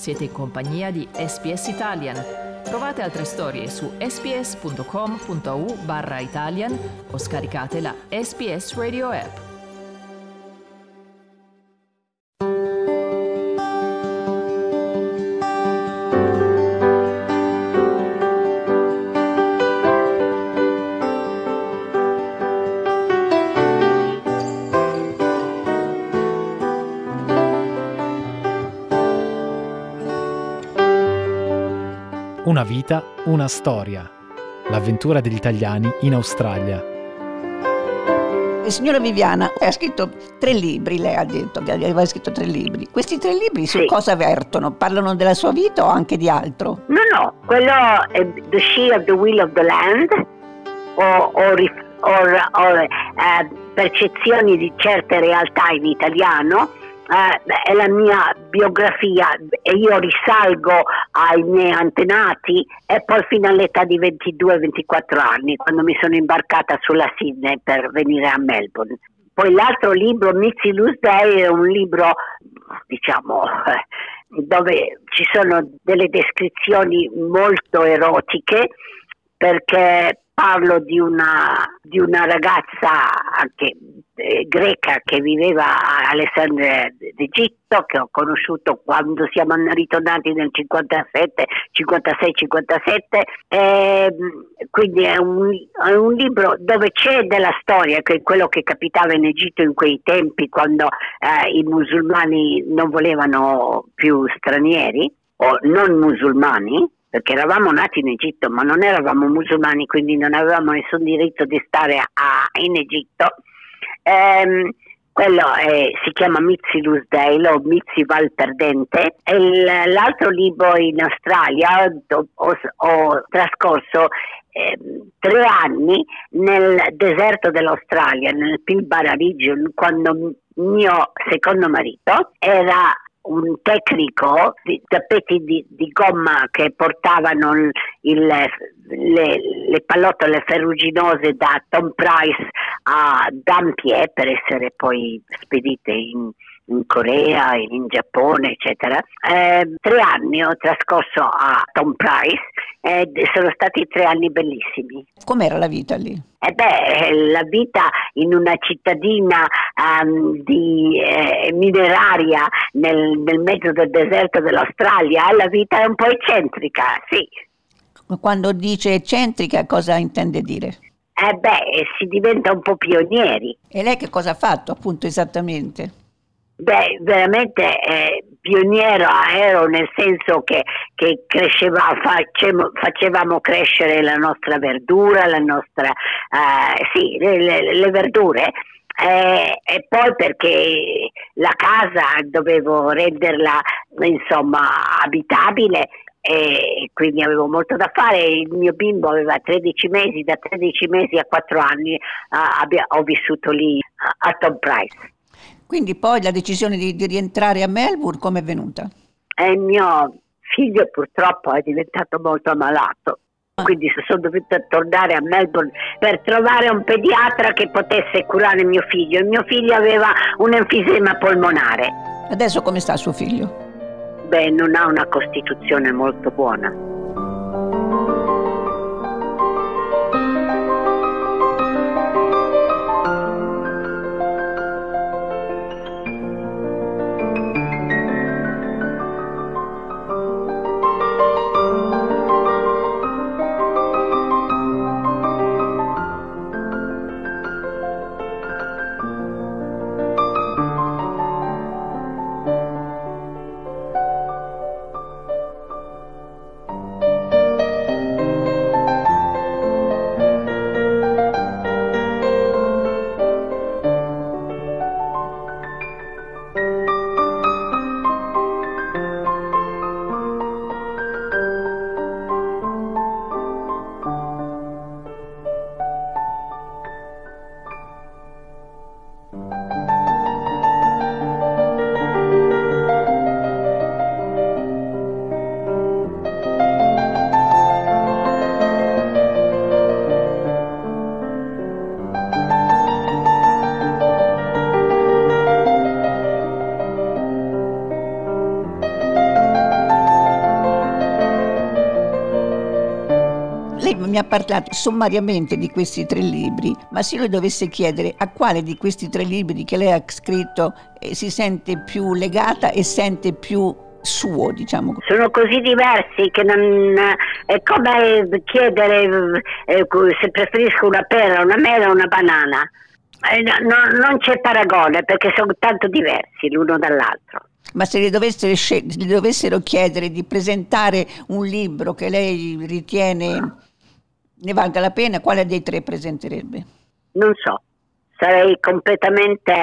Siete in compagnia di SBS Italian. Trovate altre storie su sbs.com.au/Italian o scaricate la SBS Radio app. Una vita, una storia. L'avventura degli italiani in Australia. Signora Viviana, ha scritto 3 libri, lei ha detto che aveva scritto 3 libri. Questi 3 libri su cosa vertono? Parlano della sua vita o anche di altro? No, quello è The She of the Will of the Land o percezioni di certe realtà in italiano. È la mia biografia e io risalgo ai miei antenati e poi fino all'età di 22-24 anni, quando mi sono imbarcata sulla Sydney per venire a Melbourne. Poi l'altro libro, Mitzi Loosday, è un libro, dove ci sono delle descrizioni molto erotiche, perché parlo di una ragazza anche greca che viveva a Alessandria d'Egitto, che ho conosciuto quando siamo ritornati nel 56-57, quindi è un libro dove c'è della storia, che è quello che capitava in Egitto in quei tempi, quando i musulmani non volevano più stranieri o non musulmani, perché eravamo nati in Egitto ma non eravamo musulmani, quindi non avevamo nessun diritto di stare in Egitto. Quello si chiama Mitzi Loosday o Mitzi Val Perdente, e l'altro libro in Australia ho trascorso 3 anni nel deserto dell'Australia, nel Pilbara Region, quando mio secondo marito era un tecnico di tappeti di gomma che portavano le pallottole ferruginose da Tom Price a Dampier per essere poi spedite in Corea, in Giappone, eccetera. 3 anni ho trascorso a Tom Price e sono stati 3 anni bellissimi. Com'era la vita lì? La vita in una cittadina mineraria nel mezzo del deserto dell'Australia, la vita è un po' eccentrica, sì. Quando dice eccentrica, cosa intende dire? Si diventa un po' pionieri. E lei che cosa ha fatto, appunto, esattamente? Veramente pioniero ero, nel senso che facevamo crescere la nostra verdura, le verdure, e poi perché la casa dovevo renderla abitabile, e quindi avevo molto da fare. Il mio bimbo aveva 13 mesi, da 13 mesi a 4 anni ho vissuto lì a Tom Price. Quindi poi la decisione di rientrare a Melbourne come è venuta? Il mio figlio purtroppo è diventato molto ammalato, quindi sono dovuta tornare a Melbourne per trovare un pediatra che potesse curare mio figlio. Il mio figlio aveva un enfisema polmonare. Adesso come sta suo figlio? Non ha una costituzione molto buona. Lei mi ha parlato sommariamente di questi 3 libri, ma se io le dovesse chiedere a quale di questi 3 libri che lei ha scritto si sente più legata e sente più suo, diciamo. Sono così diversi che non è come chiedere se preferisco una pera, una mela o una banana. Non c'è paragone perché sono tanto diversi l'uno dall'altro. Ma se le dovessero chiedere di presentare un libro che lei ritiene ne valga la pena, quale dei 3 presenterebbe? Non so, sarei completamente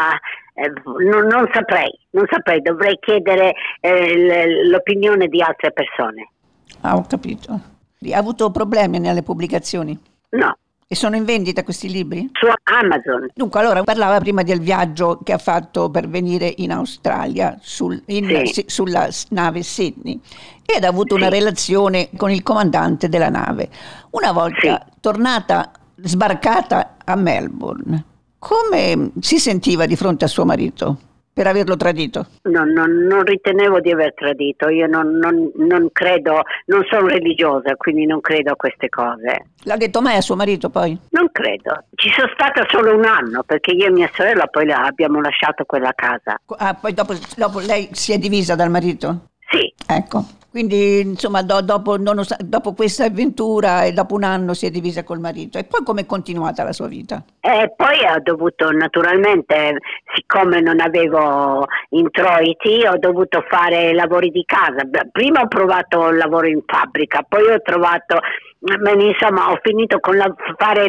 non saprei, dovrei chiedere l'opinione di altre persone. Ah, ho capito. Ha avuto problemi nelle pubblicazioni? No. E sono in vendita questi libri? Su Amazon. Dunque, allora parlava prima del viaggio che ha fatto per venire in Australia sulla nave Sydney ed ha avuto una relazione con il comandante della nave. Una volta tornata, sbarcata a Melbourne, come si sentiva di fronte a suo marito per averlo tradito? Non ritenevo di aver tradito, io non credo, non sono religiosa, quindi non credo a queste cose. L'ha detto mai a suo marito poi? Non credo, ci sono stata solo un anno perché io e mia sorella poi abbiamo lasciato quella casa. Ah, poi dopo lei si è divisa dal marito? Sì. Ecco, quindi insomma dopo questa avventura e dopo un anno si è divisa col marito. E poi come è continuata la sua vita? E poi ho dovuto naturalmente, siccome non avevo introiti, ho dovuto fare lavori di casa. Prima ho provato il lavoro in fabbrica, poi ho trovato, insomma ho finito con fare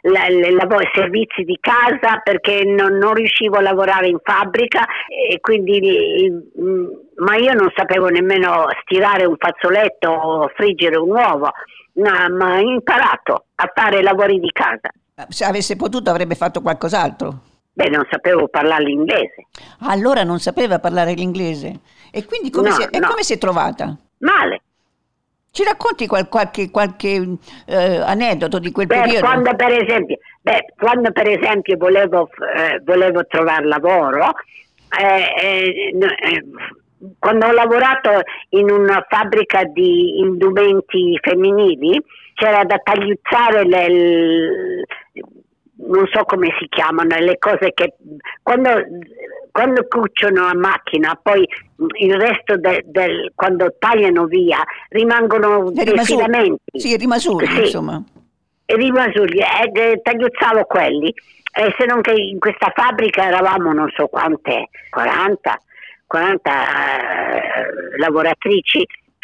i servizi di casa perché non riuscivo a lavorare in fabbrica e quindi ma io non sapevo nemmeno stirare un fazzoletto o friggere un uovo, ma ho imparato a fare lavori di casa. Se avesse potuto avrebbe fatto qualcos'altro. Non sapevo parlare l'inglese. Allora non sapeva parlare l'inglese. E quindi come si è trovata? Male. Ci racconti qualche aneddoto di quel periodo? Quando per esempio volevo trovare lavoro, quando ho lavorato in una fabbrica di indumenti femminili, c'era da tagliuzzare non so come si chiamano, le cose che quando cuciono a macchina, poi il resto quando tagliano via rimangono dei filamenti. Sì, rimasugli, insomma. E rimasugli, tagliuzzavo quelli. Se non che in questa fabbrica eravamo non so quante, 40 lavoratrici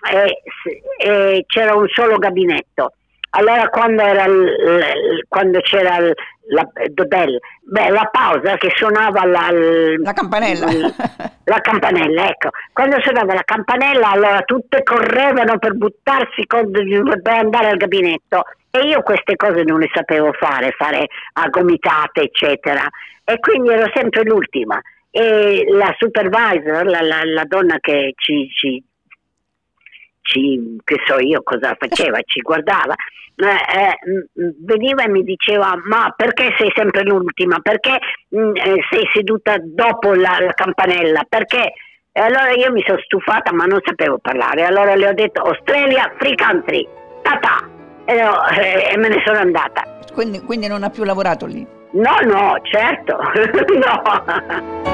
e c'era un solo gabinetto. Allora quando c'era la pausa che suonava la campanella, la campanella, ecco, quando suonava la campanella allora tutte correvano per buttarsi per andare al gabinetto e io queste cose non le sapevo fare a gomitate eccetera e quindi ero sempre l'ultima e la supervisor, la donna che che so io cosa faceva, ci guardava, veniva e mi diceva ma perché sei sempre l'ultima, perché sei seduta dopo la campanella, perché? E allora io mi sono stufata ma non sapevo parlare, allora le ho detto Australia Free Country, tata, e me ne sono andata. Quindi non ha più lavorato lì? No, certo, no.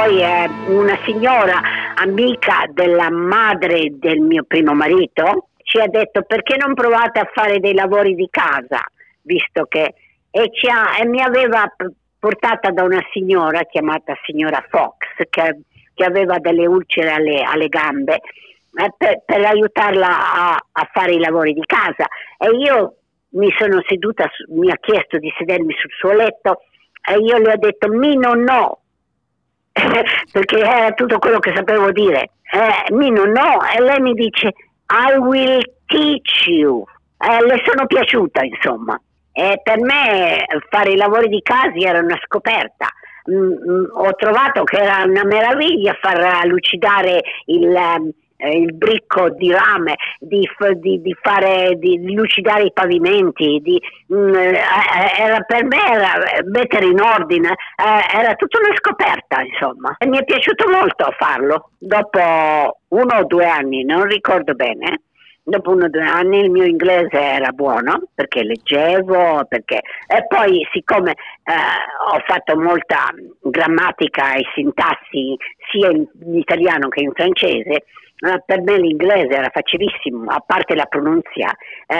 poi una signora amica della madre del mio primo marito ci ha detto: perché non provate a fare dei lavori di casa, visto che e mi aveva portata da una signora chiamata signora Fox che aveva delle ulcere alle gambe, per aiutarla a fare i lavori di casa. E io mi sono seduta, mi ha chiesto di sedermi sul suo letto e io le ho detto Mino no, perché era tutto quello che sapevo dire. Mino no, e lei mi dice I will teach you. Le sono piaciuta, insomma. E per me fare i lavori di casa era una scoperta. Ho trovato che era una meraviglia far lucidare il bricco di rame, di lucidare i pavimenti, per me era mettere in ordine, era tutta una scoperta, insomma. E mi è piaciuto molto farlo. Dopo 1 o 2 anni, non ricordo bene, dopo 1 o 2 anni il mio inglese era buono, perché leggevo, e poi siccome ho fatto molta grammatica e sintassi sia in italiano che in francese, per me l'inglese era facilissimo, a parte la pronunzia,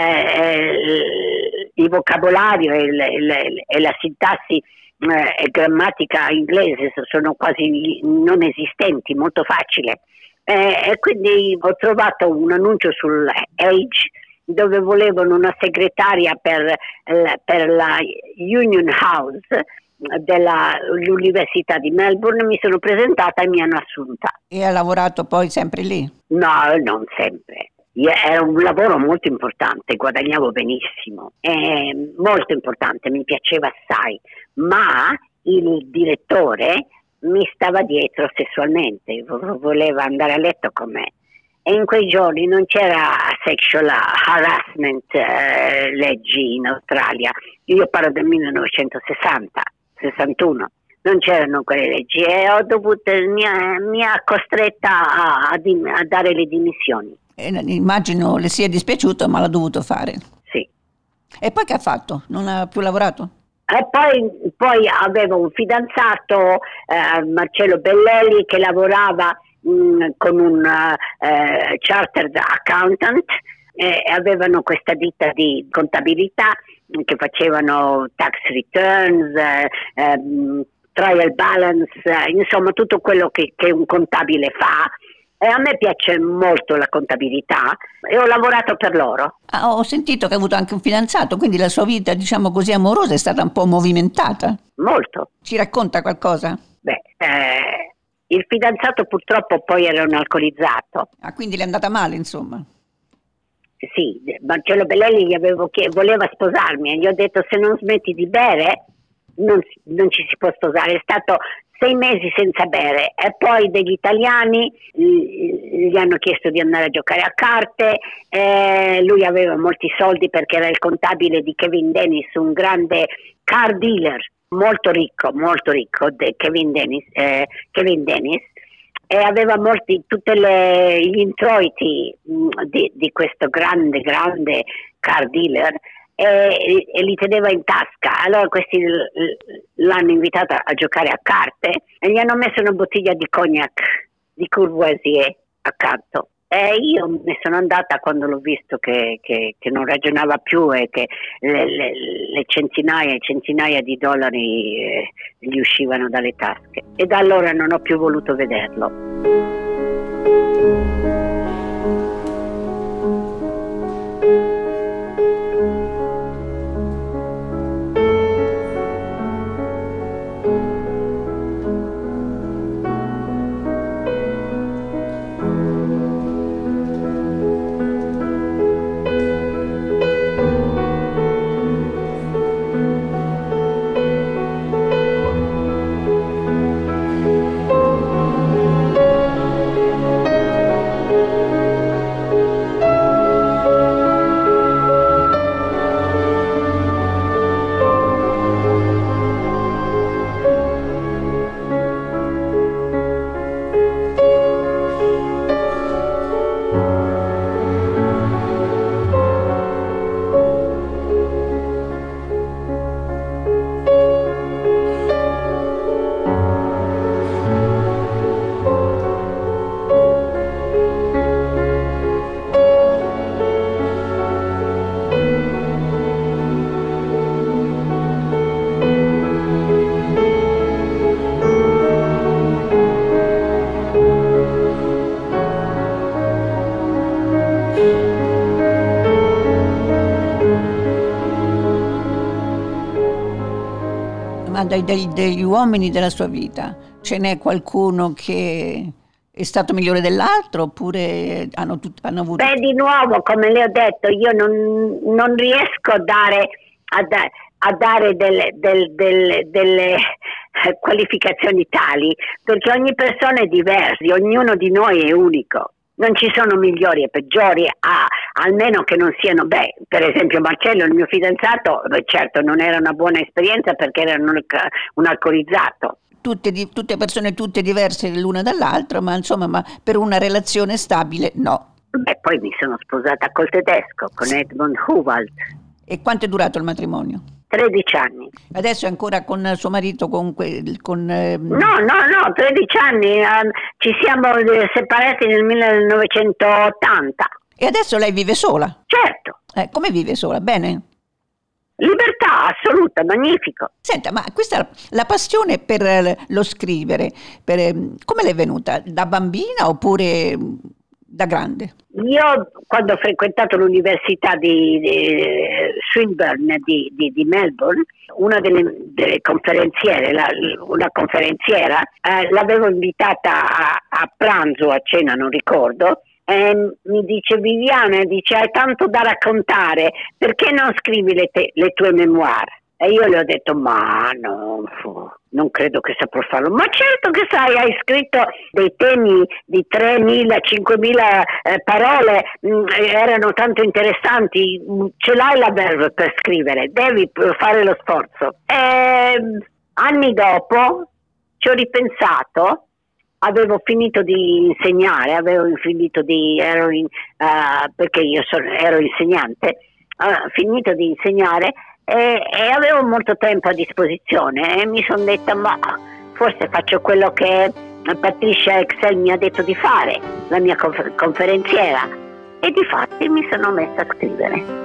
il vocabolario e la sintassi e grammatica inglese sono quasi non esistenti, molto facile. E quindi ho trovato un annuncio sul Age dove volevano una segretaria per la Union House dell'Università di Melbourne. Mi sono presentata e mi hanno assunta. E ha lavorato poi sempre lì? No, non sempre. Era un lavoro molto importante, guadagnavo benissimo, molto importante, mi piaceva assai, ma il direttore mi stava dietro sessualmente, voleva andare a letto con me. E in quei giorni non c'era sexual harassment leggi in Australia. Io parlo del 1960-61, non c'erano quelle leggi e mi ha costretta a dare le dimissioni. Immagino le sia dispiaciuto, ma l'ha dovuto fare. Sì. E poi che ha fatto? Non ha più lavorato? E poi avevo un fidanzato, Marcello Bellelli, che lavorava con un chartered accountant, e avevano questa ditta di contabilità che facevano tax returns, trial balance, insomma tutto quello che un contabile fa. E a me piace molto la contabilità e ho lavorato per loro. Ho sentito che ha avuto anche un fidanzato, quindi la sua vita, diciamo così, amorosa è stata un po' movimentata. Molto. Ci racconta qualcosa? Il fidanzato purtroppo poi era un alcolizzato. Quindi le è andata male, insomma. Sì, Marcello Bellelli voleva sposarmi e gli ho detto: se non smetti di bere non ci si può sposare. È stato 6 mesi senza bere e poi degli italiani gli hanno chiesto di andare a giocare a carte, lui aveva molti soldi perché era il contabile di Kevin Dennis, un grande car dealer, molto ricco, Kevin Dennis, e aveva tutti gli introiti di questo grande car dealer, e li teneva in tasca. Allora questi l'hanno invitata a giocare a carte e gli hanno messo una bottiglia di cognac di Courvoisier accanto, e io me sono andata quando l'ho visto che non ragionava più e che le centinaia e centinaia di dollari gli uscivano dalle tasche, e da allora non ho più voluto vederlo. Ma degli uomini della sua vita, ce n'è qualcuno che è stato migliore dell'altro oppure hanno avuto... Beh, di nuovo, come le ho detto, io non riesco a dare delle qualificazioni tali, perché ogni persona è diversa, ognuno di noi è unico. Non ci sono migliori e peggiori, almeno che non siano, per esempio Marcello, il mio fidanzato, certo non era una buona esperienza perché era un alcolizzato. Tutte persone tutte diverse l'una dall'altra, ma per una relazione stabile no. Poi mi sono sposata col tedesco, con Edmund Howald. E quanto è durato il matrimonio? 13 anni. Adesso è ancora con suo marito No, 13 anni, ci siamo separati nel 1980. E adesso lei vive sola? Certo. Come vive sola? Bene? Libertà assoluta, magnifico. Senta, ma questa la passione per lo scrivere, come le è venuta? Da bambina oppure da grande? Io quando ho frequentato l'università di Swinburne di Melbourne, una delle conferenziere, una conferenziera, l'avevo invitata a pranzo, a cena, non ricordo, e mi dice: Viviana, hai tanto da raccontare, perché non scrivi le tue memoir? E io le ho detto: ma no, non credo che saprò farlo. Ma certo che sai, hai scritto dei temi di 3.000, 5.000 parole, erano tanto interessanti, ce l'hai la verve per scrivere, devi fare lo sforzo. Anni dopo ci ho ripensato, avevo finito di insegnare, perché io ero insegnante, finito di insegnare, e avevo molto tempo a disposizione e mi sono detta: ma forse faccio quello che Patricia Excel mi ha detto di fare, la mia conferenziera, e difatti mi sono messa a scrivere.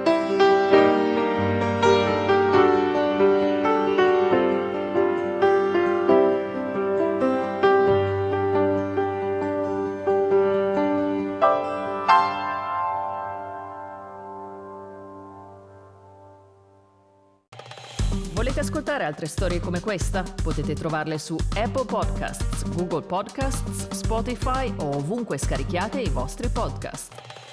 Volete ascoltare altre storie come questa? Potete trovarle su Apple Podcasts, Google Podcasts, Spotify o ovunque scarichiate i vostri podcast.